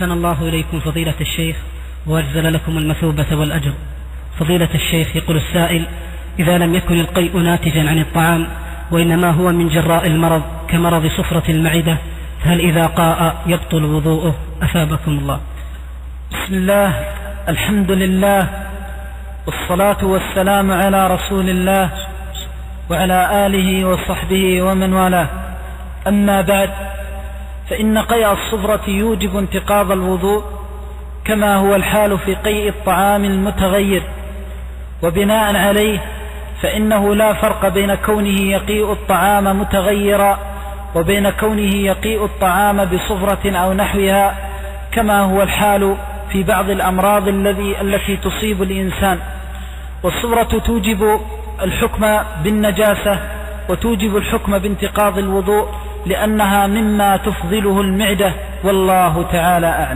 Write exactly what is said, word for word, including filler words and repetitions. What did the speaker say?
أحسن الله إليكم فضيلة الشيخ وأجزل لكم المثوبة والأجر. فضيلة الشيخ، يقول السائل: إذا لم يكن القيء ناتجا عن الطعام وإنما هو من جراء المرض كمرض صفرة المعدة، فهل إذا قاء يبطل وضوءه؟ أثابكم الله. بسم الله، الحمد لله، والصلاة والسلام على رسول الله وعلى آله وصحبه ومن والاه. أما بعد، فإن قيء الصفرة يوجب انتقاض الوضوء كما هو الحال في قيء الطعام المتغير، وبناء عليه فإنه لا فرق بين كونه يقيء الطعام متغيرا وبين كونه يقيء الطعام بصفرة أو نحوها، كما هو الحال في بعض الأمراض الذي التي تصيب الإنسان. والصفرة توجب الحكم بالنجاسة وتوجب الحكم بانتقاض الوضوء، لأنها مما تفضله المعدة، والله تعالى أعلم.